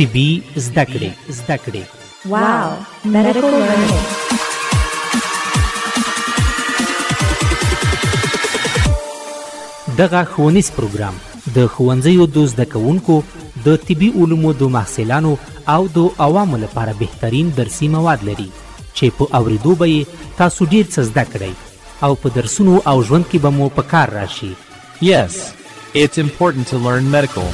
طبي زده کړې. Wow, medical learning. دغه ښوونیز پروګرام د ښوونځیو د زده کوونکو د طبي علومو د محصلانو او د عوامو لپاره بهترین درسي مواد لري چې په اوریدو به یې تاسو ډیر څه زده کړئ او په درسونو او ژوند کې به مو په کار راشي. Yes, it's important to learn medical.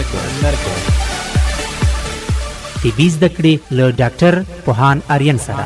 طبي زده کړې له ډاکټر پوهان آریان سره.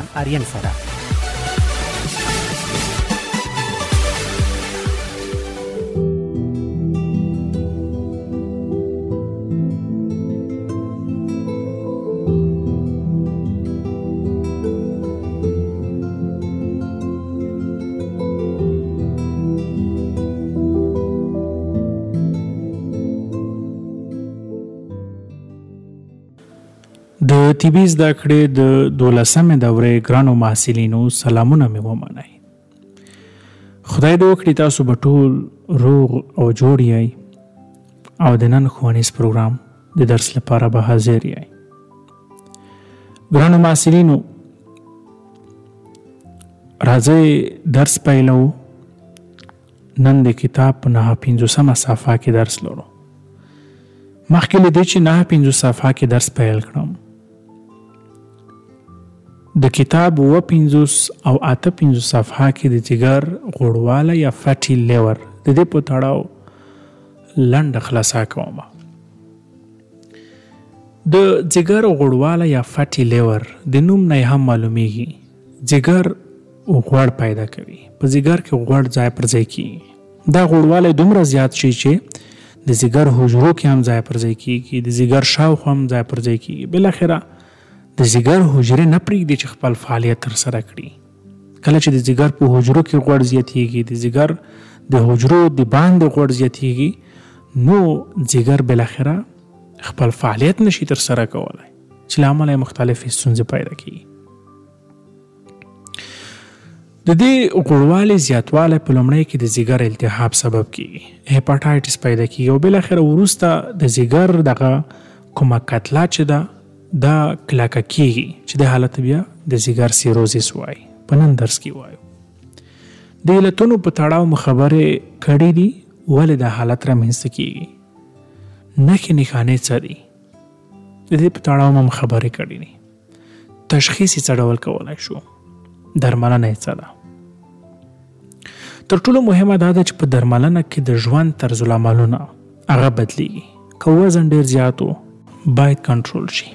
د طبي زده کړې د 12مې دورې ګرانو محصلینو سلامونه مې ومنئ. خدای دې وکړي تاسو به ټول روغ او جوړ یئ او د نن ښوونیز پروګرام د درس لپاره به حاضر یئ. ګرانو محصلینو راځئ درس پیلو. نن د کتاب په 950مه صفحه کې درس لرو. مخکې له دې چې 950 صفحه کې درس پیل کړم د کتاب 50 او 58 صفحه کې د جګر غوړوالی یا فټي لیور د دې په تړاو لنډه خلاصه کوم. د جګر غوړوالی یا فټي لیور د نوم نه هم معلومیږي جګر غوړ پیدا کوي. په جګر کې غوړ ځای پر ځای کیږي. دا غوړوالی دومره زیات شي چې د جګر حجرو کې هم ځای پر ځای کیږي، د جګر شاوخوا هم ځای پر ځای کیږي. بالاخره د جګر حجرې نه پرېږدي چې خپل فعالیت ترسره کړي. کله چې د جګر په حجرو کې غوړ زیاتیږي، د جګر د حجرو د باندې غوړ زیاتیږي، نو جګر بالاخره خپل فعالیت نشي ترسره کولی چې له امله مختلفې ستونزې پیدا کیږي. د دې غوړوالي زیاتوالی په لومړی کې د جګر التهاب سبب کیږي، هپاټایټس پیدا کیږي او بالاخره وروسته د جګر دغه کومه کتله چې ده دا کلکه کیږي چې د حالت بیا د جګر سیروزیس وایي. په نن درس کې وایو د علتونو په تړاو مو خبرې کړې دي ولې دا حالت رامنځته کیږي، نښې نښانې څه دي، د دې په تړاو مو خبرې کړې دي. تشخیص یې څه ډول کولی شو، درملنه یې څه ده. تر ټولو مهمه دا ده چې په درملنه کې د ژوند طرز العملونه هغه بدلیږي. که وزن ډیر زیات باید کنټرول شي،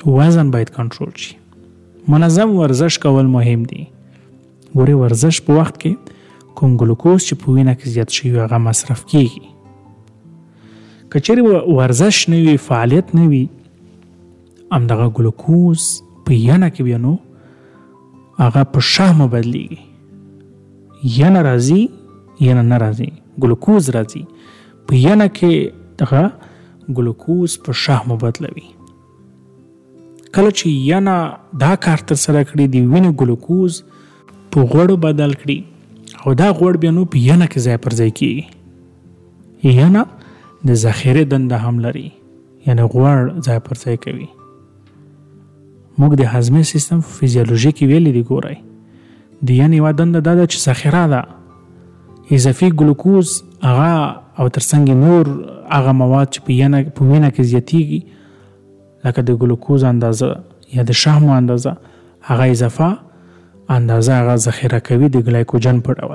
منظم ورزش کول مهم دي. ګورې ورزش په وخت کې کوم ګلوکوز چې په وینه کې زیات شوی هغه مصرف کیږي. که چیرې ورزش نه وي، فعالیت نه وي، همدغه ګلوکوز په ینه کې بیا نو هغه په شحمو بدلیږي. ینه راځي ینه نه راځي، ګلوکوز راځي، په ینه کې دغه ګلوکوز په شحمو بدلوي. کله چې ینه دا کار ترسره کړي د وینې ګلوکوز په غوړو بدل کړي او دا غوړ بیا نو په ینه کې ځای پر ځای کیږي. ینه د ذخیرې دنده هم لري، یعنی غوړ ځای پر ځای کوي. موږ د هضمي سیستم فیزیولوژي کې ویلي دي، ګورئ د ینې یوه دنده دا ده چې ذخیره ده، اضافي ګلوکوز هغه او ترڅنګ نور هغه مواد چې په وینه کې زیاتیږي لکه د ګلوکوز اندازه یا د شحمو اندازه هغه اضافه اندازه هغه ذخیره کوي د ګلایکوجن په ډول.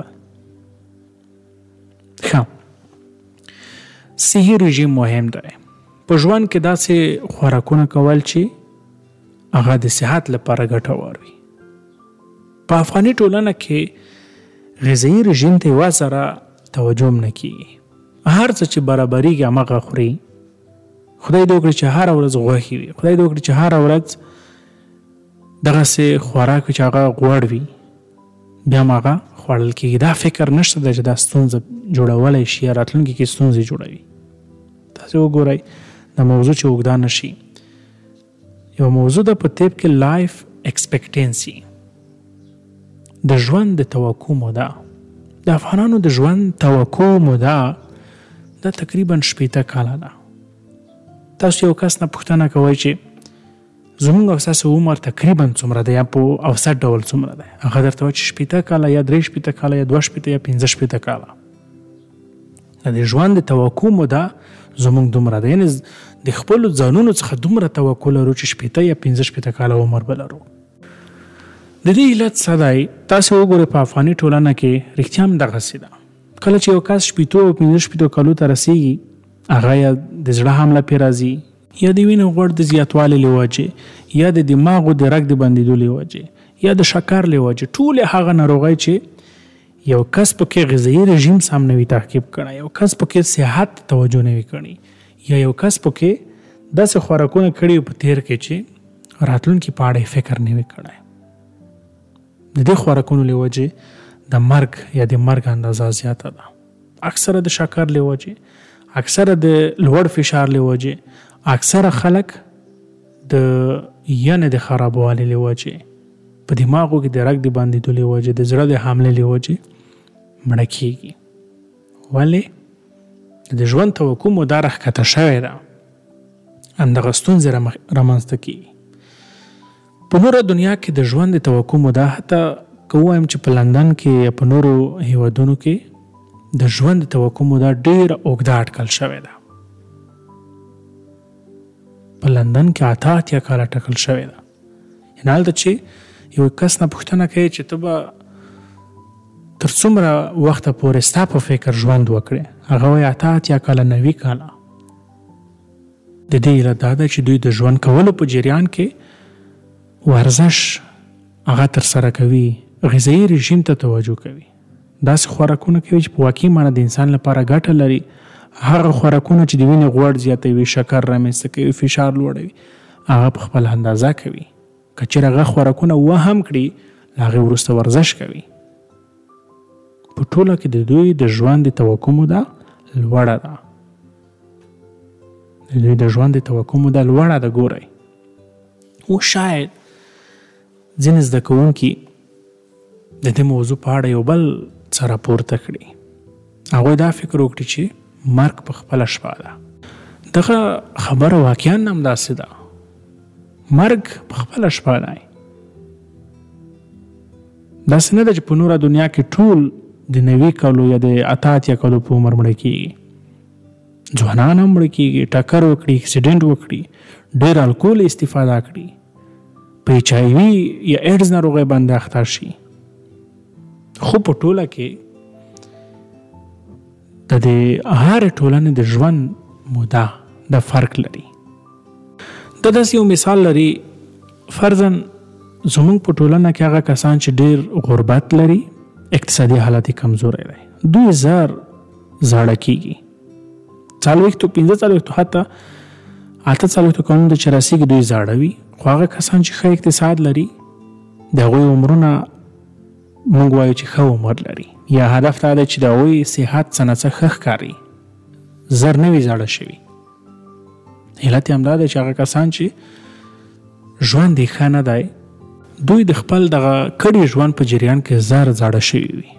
صحي رژیم مهم دی. په ژوند کې داسې خوراکونه کول چې هغه د صحت لپاره ګټور وي. په افغاني ټولنه کې غذایي رژیم ته یوه سره توجه نه کیږي. هر څه چې برابریږي هماغه خوري. خدای دې وکړي چې هره ورځ غوښې وي، خدای دې وکړي چې هره ورځ دغسې خوراک وي چې هغه غوړ وي، بیا هم هغه خوړل کېږي. دا فکر نشته دی چې دا ستونزه جوړولی شي یا راتلونکي کې ستونزې جوړوي. تاسې وګورئ دا موضوع چې اوږده نه شي. یو موضوع ده په طب کې لایف ایکسپیکټنسي، د ژوند د توقع موده. د افغانانو د ژوند توقع موده دا تقریبا 80 کاله ده. تاسو یو کس نه پوښتنه کوئ چې زمونږ او ستاسو عمر تقریبا څومره دی یا په اوسط ډول څومره دی؟ هغه درته وایي چې 80 کاله یا 63 کاله یا 62 یا 65 کاله. د ژوند د توقع موده زمونږ دومره ده، یعنې د خپلو ځانونو څخه دومره توقع لرو چې 80 یا 65 کاله عمر به لرو. د دې علت څه دی؟ تاسې وګورئ په افغاني ټولنه کې رښتیا هم دغسې ده. کله چې یو کس 80 او 65 کالو ته رسېږي، هغه یا د زړه حمله پرې راځي، یا د وینې غوړ د زیاتوالي له وجې، یا د دماغو د رګ د بندېدو له وجې، یا د شکر له وجې، ټولې هغه ناروغۍ چې یو کس پکې غذایي رژیم سم نه وي تعقیب کړی، یو کس پکې صحت توجه نه وي کړی، یا یو کس پکې داسې خوراکونه کړي په تیر کې چې راتلونکي په اړه فکر نه وي کړی. د دې خوراکونو له وجې د مرګ یا د مرګ اندازه زیاته ده. اکثره د شکر له وجې، اکثره د لوړ فشار له وجې، اکثره خلک د ینې د خرابوالي له وجې، په دماغو کې د رګ د بندېدو له وجې، د زړه د حملې له وجې مړه کېږي. ولې؟ د ژوند توقع موده راښکته شوې ده، همدغه ستونزې رامنځته کېږي. په نوره دنیا کې د ژوند د توقع موده، حتی که ووایم چې په لندن کې یا په نورو هیوادونو کې د ژوند د توقع موده ډېره اوږده اټکل شوې ده. په لندن کې 88 کاله ټاکل شوې ده. یعنې هلته چې یو کس نه پوښتنه کوي چې ته به تر څومره وخته پورې ستا په فکر ژوند وکړې، هغه وایي 88 کاله 90 کاله. د دې علت دا ده چې دوی د ژوند کولو په جریان کې ورزش هغه ترسره کوي، غذایي رژیم ته توجه کوي، داسې خوراکونه کوي چې په واقعي معنی د انسان لپاره ګټه لري. هغه خوراکونه چې د وینې غوړ زیاتوي، شکر رامنځته کوي، فشار لوړوي، هغه په خپل اندازه کوي. که چېرې هغه خوراکونه هم کړي، له هغې وروسته ورزش کوي. په ټوله کې د دوی د ژوند د توقع موده لوړه ده. د دوی د ژوند د توقع موده لوړه ده. ګورئ، او شاید ځینې زده کوونکي د دې موضوع په اړه یو بل څه راپورته کړي. هغوی دا فکر وکړي چې مرګ په خپله شپه ده. دغه خبره واقعا هم داسې ده. مرګ په خپله شپه دی. داسې نه ده چې په نوره دنیا کې ټول د 90 کالو یا د 88 کالو په عمر مړه کېږي. ځوانان هم مړه کېږي، ټکر وکړي، اکسیډنټ وکړي، ډېر الکول استفاده کړي، په HIV یا ایډز ناروغۍ باندې اخته شي. خو په ټوله کې د هرې ټولنې د ژوند موده د فرق لري. دا داسې یو مثال لري، فرضاً زمونږ په ټولنه کې هغه کسان چې ډېر غربت لري، اقتصادي حالت یې کمزوری دی، دوی زر زاړه کېږي. 40 45 حتی 48 کلونو ته چې رسېږي دوی زاړه وي. خو هغه کسان چې ښه اقتصاد لري، د هغوی عمرونه موږ وایو چې ښه عمر لري، یا هدف دا دی چې د هغوی صحت څه نه څه ښه ښکاري، زر نه وي زاړه شوي. علت یې همدا دی چې هغه کسان چې ژوند یې ښه نه دی، دوی د خپل دغه کړي ژوند په جریان کې زر زاړه شوي وي.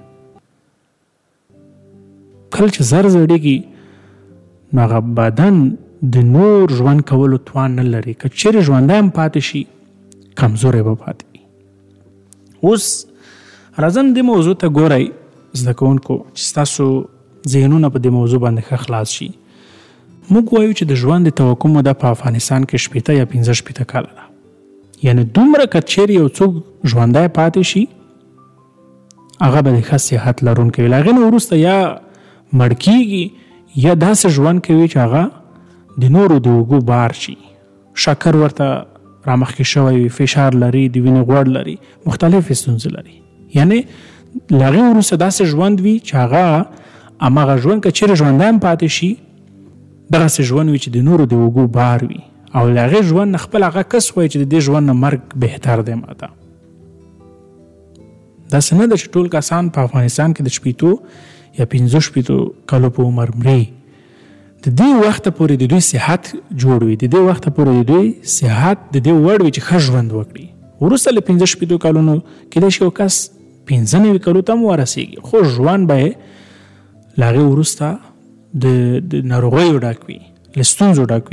کله چې زر زړېږي، نو هغه بدن د نور ژوند کولو توان نه لري. که چېرې ژوندی هم پاتې شي، کمزوری به پاتې وي. اوس راځم دې موضوع ته ګورئ زده کوونکو، چې ستاسو ذهنونه په دې موضوع باندې ښه خلاص شي. موږ وایو چې د ژوند د توقع موده په افغانستان کې 80 یا 65 کاله ده. یعنې دومره که چېرې یو څوک ژوندی پاتې شي، هغه به د ښه صحت لرونکی وي. له هغې نه وروسته یا مړ کېږي یا داسې ژوند کوي چې هغه د نورو د اوږو بار شي. شکر ورته رامخکې شوی وي، فشار لري، د وینې غوړ لري، مختلفې ستونزې لري. یعنې له هغې وروسته داسې ژوند وي چې هغه هماغه ژوند که چېرې ژوندی هم پاتې شي، دغسې ژوند وي چې د نورو د اوږو بار وي، او له هغې ژوند نه خپل هغه کس وایي چې د دې ژوند نه مرګ بهتر دی ماته. داسې نه ده چې ټول کسان په افغانستان کې د 80 یا 65 کالو په عمر مري. د دې وخته پورې د دوی صحت جوړ وي، د دې وخته پورې د دوی صحت د دې وړ وي چې ښه ژوند وکړي. وروسته له 65 کالونو کېدای شي یو کس 95 کالو ته هم ورسېږي، خو ژوند به یې له هغې وروسته د ناروغیو ډک وي، له ستونزو ډک وي.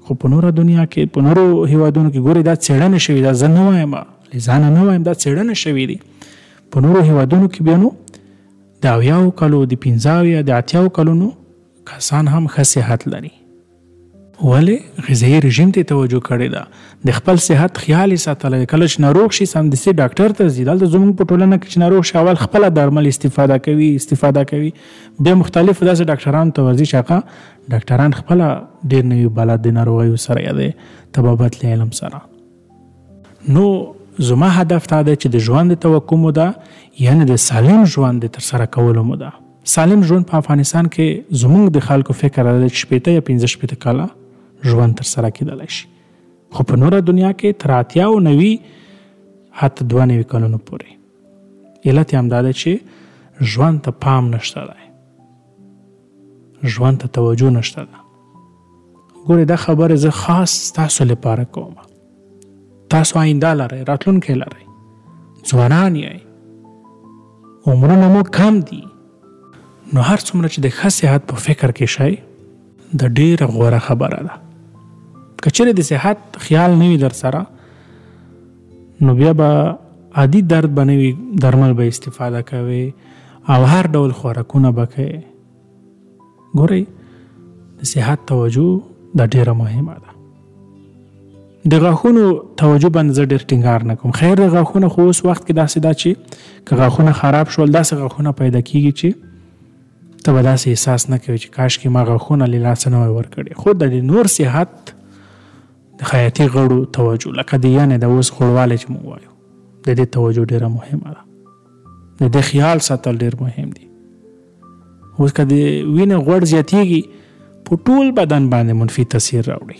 خو په نوره دنیا کې په نورو هیوادونو کې ګوري دا څېړنه شوې ده. زه نه وایم لزانه نه وایم، دا څېړنه شوې دي. په نورو هیوادونو کې بیا نو د 80 کالو د 50 د 80 کلونو کسان هم ښه صحت لري. ولې غذایي رژیم ته توجه کړې ده، د خپل صحت خیال یې ساتلی. کله چې ناروغ شي سمدستي ډاکټر ته ځي. دلته زموږ په ټولنه کې چې ناروغ شي اول خپله درمل استفاده کوي، بیا مختلفو داسې ډاکټرانو ته ورځي چې هغه ډاکټران خپله ډېر نه وي بلد د ناروغیو سره یا د طبابت له علم سره. نو زما هدف دا دی چې د ژوند د توقع موده یعنې د سالم ژوند د ترسره کولو موده. سالم ژوند په افغانستان کې زموږ د خلکو فکر دی چې 15 یا 15 کاله ژوند ترسره کېدلی شي، خو په نوره دنیا کې تر 80 او 90 حتی 92 کلونو پورې. علت یې همدا دی چې ژوند ته پام نشته دی، ژوند ته توجه نشته ده. ګورې دا خبره زه خاص تاسو لپاره کوم. تاسو آینده لرئ، راتلونکی لرئ، ځوانان یئ، عمرونه مو کم دي. نو هر څومره چې د ښه صحت په فکر کې شئ د ډېره غوره خبره ده. که چېرې د صحت خیال نه وي در سره نو بیا به عادي درد به نه وي، درمل به استفاده کوئ او هر ډول خوراکونه به کوئ. ګورئ د صحت توجه دا ډېره مهمه ده. د غاښونو توجه باندې زه ډېر ټینګار نه کوم. خیر د غاښونه خو اوس وخت کې داسې ده چې که غاښونه خراب شول داسې غاښونه پیدا کېږي چې ته به داسې احساس نه کوي چې کاشکې ما غاښونه له لاسه نه وای ورکړي. خو د نور صحت د حیاتي غړو توجه لکه د یعنې د اوس غوړوالی چې موږ وایو د دې توجه ډېره مهمه ده. د دې خیال ساتل ډېر مهم دي. اوس که د وینې غوړ زیاتېږي په ټول بدن باندې منفي تاثیر راوړي.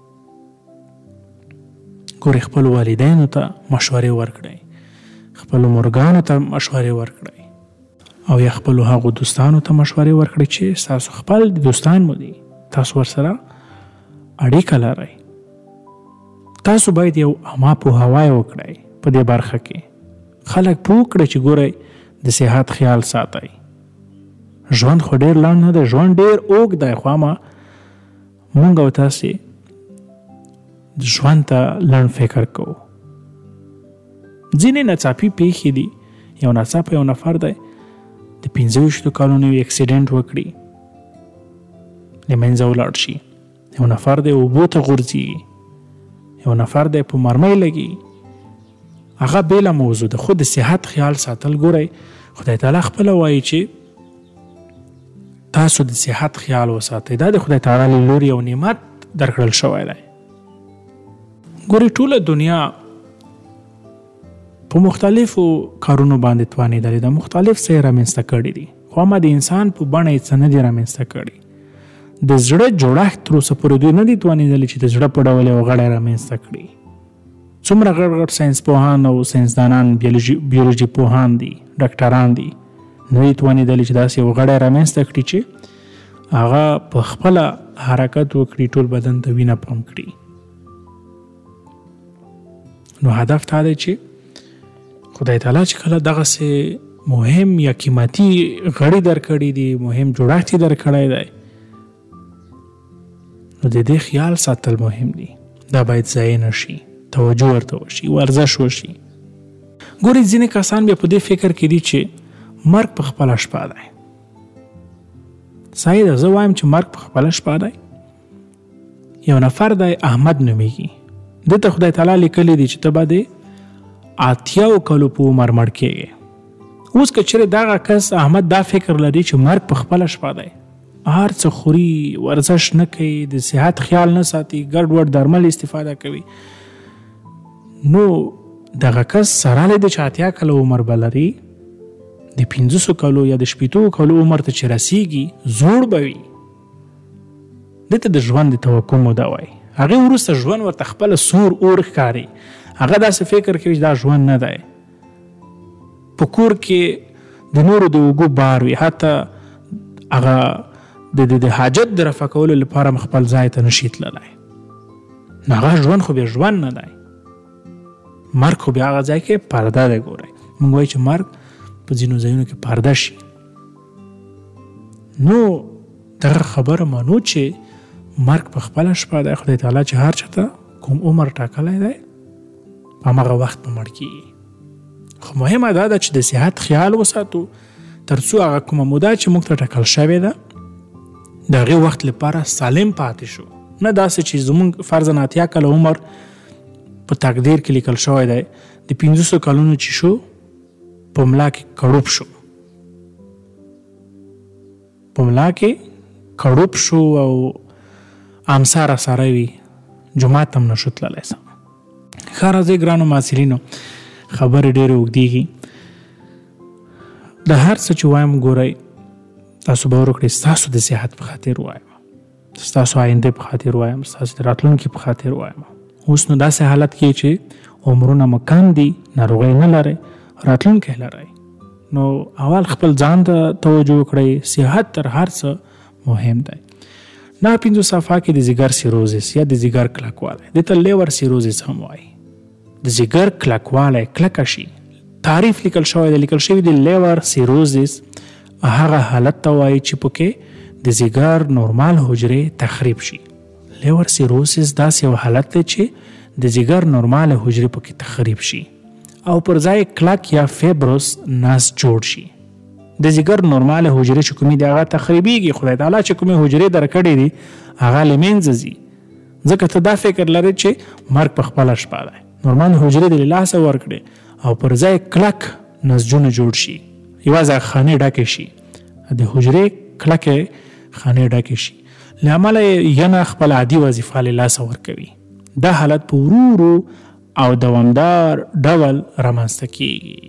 ګورې خپل والدینو ته مشورې ورکړئ، خپلو مورګانو ته مشورې ورکړئ او یا خپلو هغو دوستانو ته مشورې ورکړئ چې ستاسو خپل دوستان مو دي، تاسو ورسره اړیکه لرئ. تاسو باید یو عامه پوهاوی وکړئ په دې برخه کې. خلک پوه کړئ چې ګورئ د صحت خیال ساتئ. ژوند خو ډېر لنډ نه دی، ژوند ډېر اوږد دی، خو اما مونږ او تاسې ژوند ته لنډ فکر کوو. ځینې ناڅاپي پیښې دي. یو ناڅاپه یو نفر دی د 25 کالونو یو اکسیډنټ وکړي، له منځه ولاړ شي. یو نفر دی اوبو ته غورځي، یو نفر دی په مرمۍ لګي. هغه بېله موضوع ده. خو د صحت خیال ساتل ګورئ خدای تعالی خپله وایي چې تاسو د صحت خیال وساتئ. دا د خدای تعالی له لورې یو نعمت درکړل شوی دی. ګورئ ټوله دنیا په مختلفو کارونو باندې توانېدلې ده، مختلف څه یې رامنځته کړي دي، خو اما د انسان په بڼه یې څه نه دي رامنځته کړي. د زړه جوړښت تر اوسه پورې دوی نه دي توانېدلي چې د زړه په ډول یو غړی رامنځته کړي. څومره غټ غټ ساینس پوهان او ساینسدانان بیولوژي پوهان دي، ډاکټران دي، نه دي توانېدلي چې داسې یو غړی رامنځته کړي چې هغه په خپله حرکت وکړي، ټول بدن ته وینه پمپ کړي. نو هدف دا دی چې خدای تعالی چې کله دغسې مهم یا قیمتي غړي درکړي دي، مهم جوړښت یې درکړی دی، نو د دې خیال ساتل مهم دي. دا باید ضایع نه شي، توجه ورته وشي، ورزش وشي. ګورې ځینې کسان بیا په دې فکر کې دي چې مرګ په خپله شپه دی. صحیح ده، زه وایم چې مرګ په خپله شپه دی. یو نفر دی احمد نومیږي، دته خدای تعالی لیکلی دی چې ته به د 80 کالو په عمر مړ کېږي. اوس که چېرې دغه کس احمد دا فکر لري چې مرګ په خپله شپه دی، هر څه خوري، ورزش نه کوي، د صحت خیال نه ساتي، ګډ وډ درمل استفاده کوي، نو دغه کس سره له دې چې 80 کاله عمر به لري، د 500 کالو یا د 80 کالو عمر ته چې رسیږي زوړ به وي. دته د ژوند د توقع موده وایي. هغې وروسته ژوند ورته خپله سور اور ښکاري. هغه داسې فکر کوي چې دا ژوند نه دی. په کور کې د نورو د اوږو بار وي، حتی هغه د حاجت د رفع کولو لپاره خپل ځای ته نشي تللی. نو هغه ژوند خو بیا ژوند نه دی. مرګ خو بیا هغه ځای کې پرده دی. ګورئ موږ وایو چې مرګ په ځینو ځایونو کې پرده شي. نو دغه خبره مانو چې مرګ په خپله شپه دی. خدای تعالی چې هر چاته کوم عمر ټاکلی دی په همغه وخت به مړ کېږي. خو مهمه دا ده چې د صحت خیال وساتو تر څو هغه کومه موده چې موږ ته ټاکل شوې ده د هغې وخت لپاره سالم پاتې شو. نه داسې چې زموږ فرضاً 80 کاله عمر په تقدیر کې لیکل شوی دی، د 500 کلونو چې شو په ملا کې کړوب شو، په ملا کې کړوب شو او امساره ساره وي، جماعت هم نشو تللی. ښه راځئ ګرانو محصلینو، خبرې ډېرې اوږدېږي. د هر څه چې وایم ګورئ تاسو باور وکړئ ستاسو د صحت په خاطر وایم، ستاسو آینده په خاطر وایم، ستاسو د راتلونکي په خاطر وایم. اوس نو داسې حالت کې چې عمرونه مو کم دي، ناروغۍ نه لرئ، راتلونکی لرئ، نو اول خپل ځان ته توجه وکړئ. صحت تر هر څه مهم دی. 9 صفحه کې د ځیګر سیروزس یا د ځیګر کلکوالی، دې ته لیور سیروزس هم وایي. د ځیګر کلکوالی کلکه شي، تعریف لیکل شوی دی، لیکل شوی دی لیور سیروزس هغه حالت ته وایي چې پکې د ځیګر نورمال حجرې تخریب شي. لیور سیروزس داسې یو حالت دی چې د ځیګر نورمال حجرې پکې تخریب شي او پر ځای کلک یا فیبروس نسج جوړ شي. د ځیګر نورمال حجرې چې کومې دي هغه تخریبېږي. خدای تعالی چې کومې حجرې درکړې دي هغه له منځه ځي. ځکه ته دا فکر لرې چې مرګ په خپله شپه دی، نورمال حجرې د له لاسه ورکړې او پر ځای کلک نسجونه جوړ شي، یوازې خانې ډکې شي، د حجرې کلکې خانې ډکې شي، له امله یې خپل عادي وظیفه له لاسه ورکوي. دا حالت په ورو ورو او دوامدار ډول رامنځته کېږي.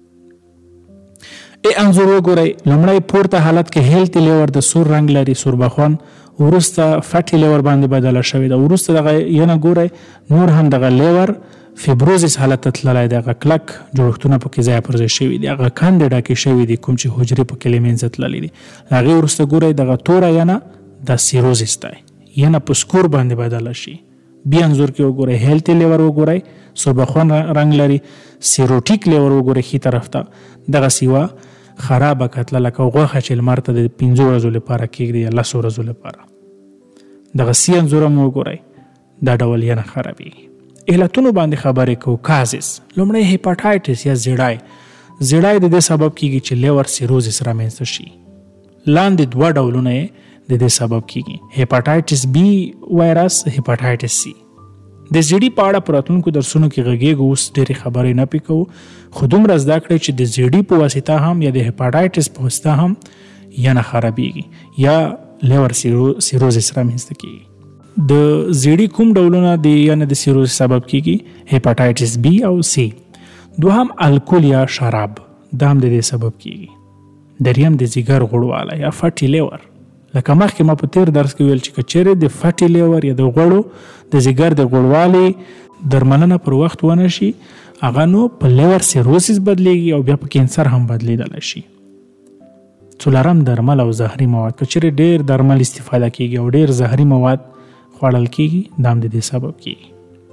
انځور وګورئ، لومړی پورته حالت کې هیلتي لیور د سور رنګ لري، سور بخون، وروسته فټي لیور باندې بدله شوې ده، وروسته دغه ینه ګورئ نور هم دغه لیور فیبروزس حالت ته تللی دی، هغه کلک جوړښتونه پکې ځای پر ځای شوي دي، هغه کندې ډکې شوي دي کوم چې حجرې پکې له منځه تللي دي. هغې وروسته ګورئ دغه توره ینه د سیروزس دی، ینه په سکور باندې بدله شي. بیا انځور کې وګورئ هیلتي لیور وګورئ، سوربخون رنګ لري، سیروټیک لیور وګورئ ښي طرف ته، دغه سیوه خرابه کتله لکه غوښه چې لمر ته د 5 ورځو لپاره کېږدي یا 10 ورځو لپاره. دغه سی انځور هم وګورئ، دا ډول ینه خرابېږي. علتونو باندې خبرې کوو. کازس، لومړی هیپاټایټس یا زیړای. زیړای د دې سبب کېږي چې لیور سیروزس رامنځته شي. لاندې 2 ډولونه یې د دې سبب کېږي، هیپاټایټس بی وایرس، هیپاټایټس سی. د زیړي په اړه په راتلونکو درسونو کې غږیږو، اوس ډېرې خبرې نه پې کوو، خو دومره زده کړئ چې د زیړي په واسطه هم یا د هیپاټایټس په واسطه هم ینه خرابېږي یا لیور سیروزس رامنځته کېږي. د زیړي کوم ډولونه د ینه د سیروزس سبب کېږي؟ هیپاټایټس بی او سی. دوهم الکول یا شراب، دا هم د دې سبب کېږي. دریم د ځیګر غوړوالی یا فټي لیور. لکه مخکې ما په تیر درس کې ویل چې که چیرې د فټي لیور یا د غوړو د ځیګر د غوړوالي درملنه پر وخت ونه شي، هغه نو په لیور سیروسس بدلیږي او بیا په کینسر هم بدلیدلی شي. څلورم درمل او زهري مواد. که چیرې ډېر درمل استفاده کېږي او ډېر زهري مواد خوړل کېږي، دا هم د دې سبب کېږي.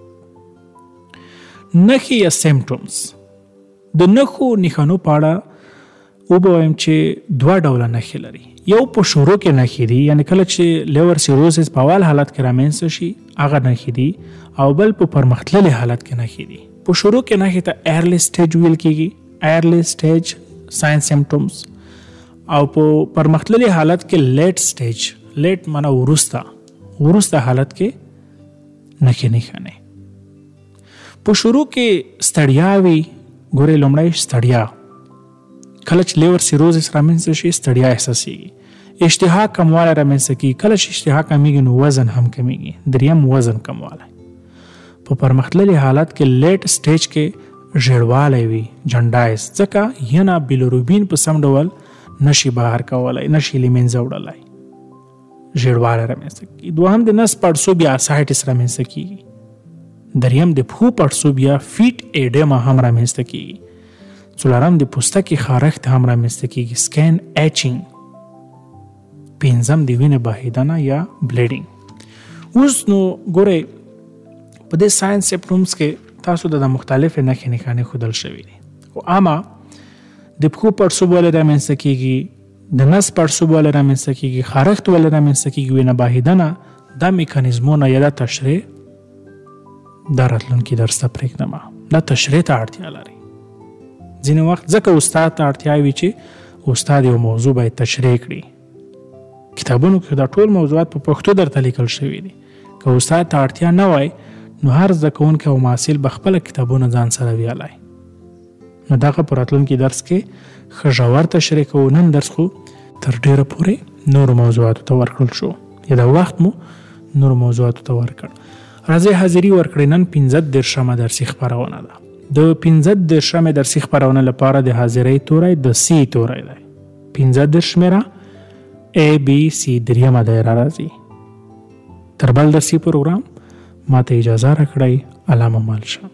نښې یا سیمټومز. د نښانو په اړه وبوایم چې 2 ډوله نښې لري. یو په شروع کې نښې دي، یعنی کله چې لیور سیروزس په اول حالت کې رامنځته شي هغه نښې دي، او بل په پرمختللي حالت کې نښې دي. په شروع کې نښې ته ایرلی سټیج ویل کېږي، ایرلی سټیج ساین سیمټومز، او په پرمختللي حالت کې لیټ سټیج، لیټ معنا وروسته حالت کې نښې نښانې. په شروع کې ستړیا وي، ګورئ لومړی ستړیا، کله چې لیور سیروزس رامنځته شي ستړیا احساسېږي. اشتها کموالی رامنځته کېږي، کله چې اشتها کمیږي نو وزن هم کمیږي. دریم وزن کموالی. په پرمختللي حالت کې لیټ سټیج کې ژیړوالی وي، جنډایز، ځکه ینه بیلوروبین په سم ډول نشي بهر کولی، نشي له منځه وړلی، ژیړوالی رامنځته کېږي. دوهم د نس پړسوب یا اسایټس رامنځته کېږي. دریم د پښو پړسوب یا فیټ ایډیما هم رامنځته کېږي. څلورم د پوستکي خارښت هم رامنځته کېږي، سکین ایچینګ. پنځم د وینې بهیدنه یا بلیډینګ. اوس نو ګورئ په دې ساین سیمټومز کې تاسو د مختلفې نښې نښانې ښودل شوي دي، خو عامه د پښو پړسوب ولې رامنځته کېږي، د نس پړسوب ولې رامنځته کېږي، خارښت ولې رامنځته کېږي، وینه بهیدنه دا میکانیزمونه یا دا تشریح دا راتلونکي درس ته پرېږدم. دا تشریح ته اړتیا لري. ځینې وخت ځکه استاد ته اړتیا وي چې استاد یو موضوع باید تشریح کړي. کتابونو کې دا ټول موضوعات په پښتو درته لیکل شوي دي. که استاد ته اړتیا نه وای نو هر زده کوونکی او محصل به خپله کتابونه ځان سره ویلی. نو دغه په راتلونکي درس کې ښه ژور تشریح کوو. نن درس خو تر ډېره پورې نورو موضوعاتو ته ورکړل شو یا دا وخت مو نورو موضوعاتو ته ورکړ. راځئ حاضري ورکړئ. نن 15 درسي خپرونه ده. د 15 درسي خپرونه لپاره د حاضرۍ توری د سی توری دی. 15 شمیره ABC دریمه دایره راځي. تر بل درسي پروګرام ماته اجازه راکړئ. علامه مالشه.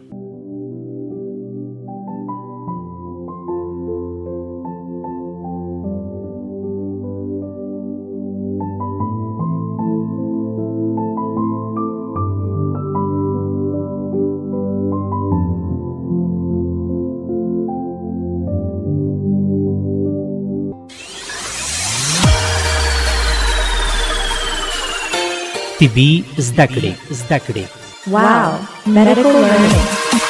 طبي زده کړې. Wow, medical learning.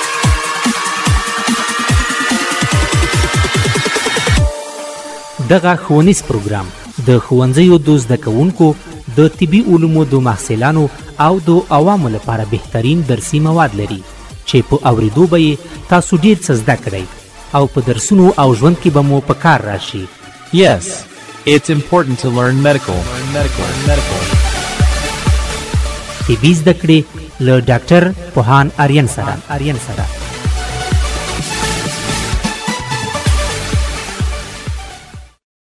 دغه ښوونیز پروګرام د ښوونځیو د زده کوونکو د طبي علومو د محصلانو او د عوامو لپاره بهترین درسي مواد لري چې په اورېدو به یې تاسو ډېر څه زده کړئ او په درسونو او ژوند کې به مو په کار راشي. Yes, it's important to learn medical. طبي زده کړې له ډاکټر پوهان آریان سره